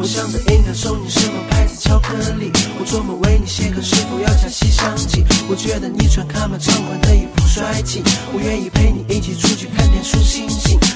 梦想的应该送你什么牌子巧克力，我专门为你写歌，是否要加西厢记？我觉得你穿卡玛长款的衣服帅气，我愿意陪你一起出去看天数星星。